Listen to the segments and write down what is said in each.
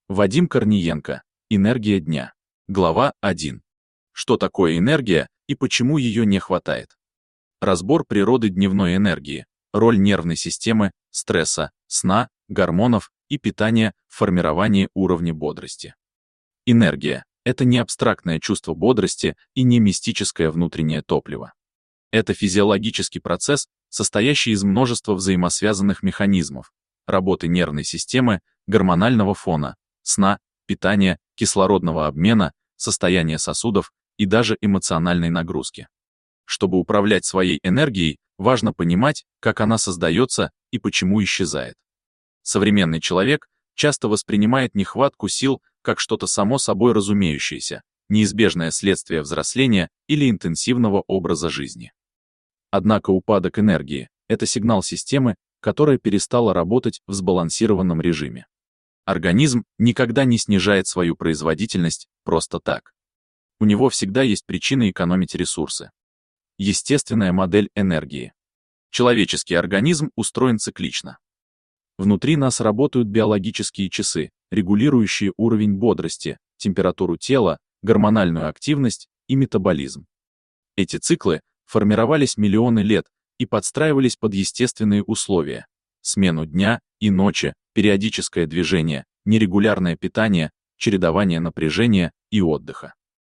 Вадим Корниенко. Энергия дня. Глава 1. Что такое энергия и почему ее не хватает? Разбор природы дневной энергии, роль нервной системы, стресса, сна, гормонов и питания в формировании уровня бодрости. Энергия — это не абстрактное чувство бодрости и не мистическое внутреннее топливо. Это физиологический процесс, состоящий из множества взаимосвязанных механизмов, работы нервной системы, гормонального фона, сна, питания, кислородного обмена, состояния сосудов и даже эмоциональной нагрузки. Чтобы управлять своей энергией, важно понимать, как она создается и почему исчезает. Современный человек часто воспринимает нехватку сил как что-то само собой разумеющееся, неизбежное следствие взросления или интенсивного образа жизни. Однако упадок энергии — это сигнал системы, которая перестала работать в сбалансированном режиме. Организм никогда не снижает свою производительность просто так. У него всегда есть причины экономить ресурсы. Естественная модель энергии. Человеческий организм устроен циклично. Внутри нас работают биологические часы, регулирующие уровень бодрости, температуру тела, гормональную активность и метаболизм. Эти циклы формировались миллионы лет и подстраивались под естественные условия: смену дня и ночи, периодическое движение, нерегулярное питание, чередование напряжения и отдыха.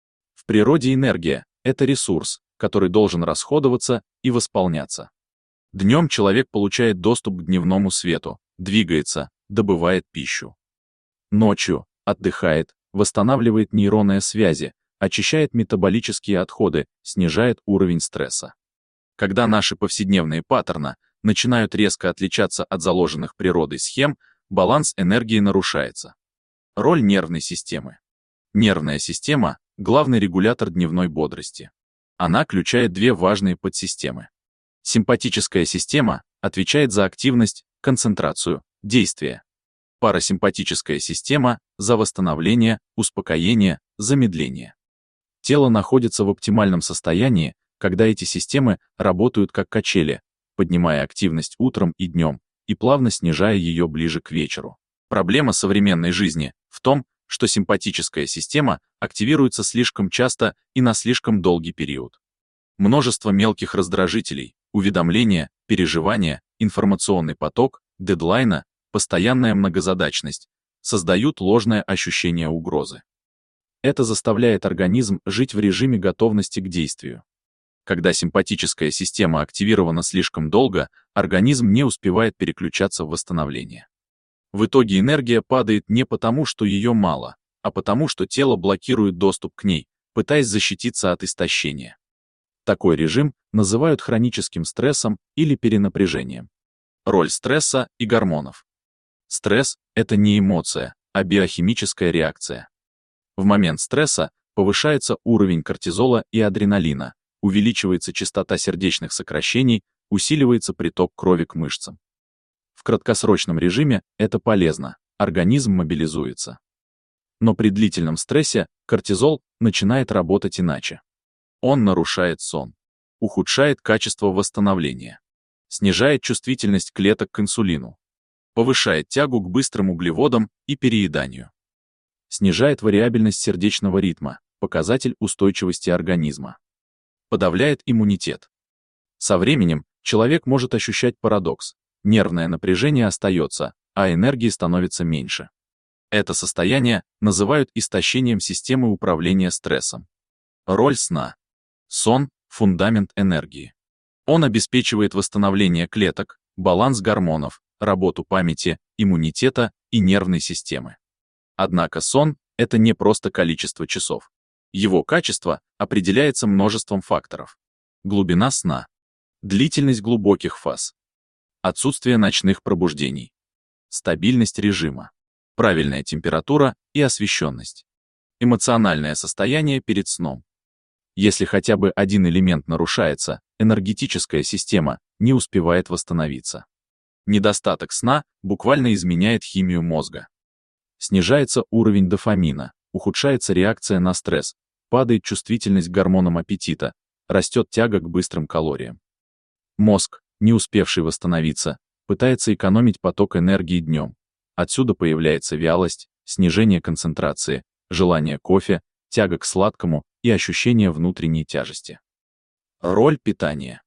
В природе энергия — это ресурс, который должен расходоваться и восполняться. Днем человек получает доступ к дневному свету, двигается, добывает пищу. Ночью отдыхает, восстанавливает нейронные связи, очищает метаболические отходы, снижает уровень стресса. Когда наши повседневные паттерны начинают резко отличаться от заложенных природой схем, баланс энергии нарушается. Роль нервной системы. Нервная система — главный регулятор дневной бодрости. Она включает две важные подсистемы. Симпатическая система отвечает за активность, концентрацию, действие. Парасимпатическая система — за восстановление, успокоение, замедление. Тело находится в оптимальном состоянии, когда эти системы работают как качели, поднимая активность утром и днем и плавно снижая ее ближе к вечеру. Проблема современной жизни в том, что симпатическая система активируется слишком часто и на слишком долгий период. Множество мелких раздражителей, уведомления, переживания, информационный поток, дедлайна, постоянная многозадачность создают ложное ощущение угрозы. Это заставляет организм жить в режиме готовности к действию. Когда симпатическая система активирована слишком долго, организм не успевает переключаться в восстановление. В итоге энергия падает не потому, что ее мало, а потому, что тело блокирует доступ к ней, пытаясь защититься от истощения. Такой режим называют хроническим стрессом или перенапряжением. Роль стресса и гормонов. Стресс — это не эмоция, а биохимическая реакция. В момент стресса повышается уровень кортизола и адреналина, увеличивается частота сердечных сокращений, усиливается приток крови к мышцам. В краткосрочном режиме это полезно, организм мобилизуется. Но при длительном стрессе кортизол начинает работать иначе. Он нарушает сон, ухудшает качество восстановления, снижает чувствительность клеток к инсулину, повышает тягу к быстрым углеводам и перееданию, снижает вариабельность сердечного ритма, показатель устойчивости организма, подавляет иммунитет. Со временем человек может ощущать парадокс: нервное напряжение остается, а энергии становится меньше. Это состояние называют истощением системы управления стрессом. Роль сна. Сон — фундамент энергии. Он обеспечивает восстановление клеток, баланс гормонов, работу памяти, иммунитета и нервной системы. Однако сон — это не просто количество часов. Его качество определяется множеством факторов. Глубина сна, длительность глубоких фаз, отсутствие ночных пробуждений, стабильность режима, правильная температура и освещенность, эмоциональное состояние перед сном. Если хотя бы один элемент нарушается, энергетическая система не успевает восстановиться. Недостаток сна буквально изменяет химию мозга. Снижается уровень дофамина, ухудшается реакция на стресс, падает чувствительность к гормонам аппетита, растет тяга к быстрым калориям. Мозг, не успевший восстановиться, пытается экономить поток энергии днем. Отсюда появляется вялость, снижение концентрации, желание кофе, тяга к сладкому и ощущение внутренней тяжести. Роль питания.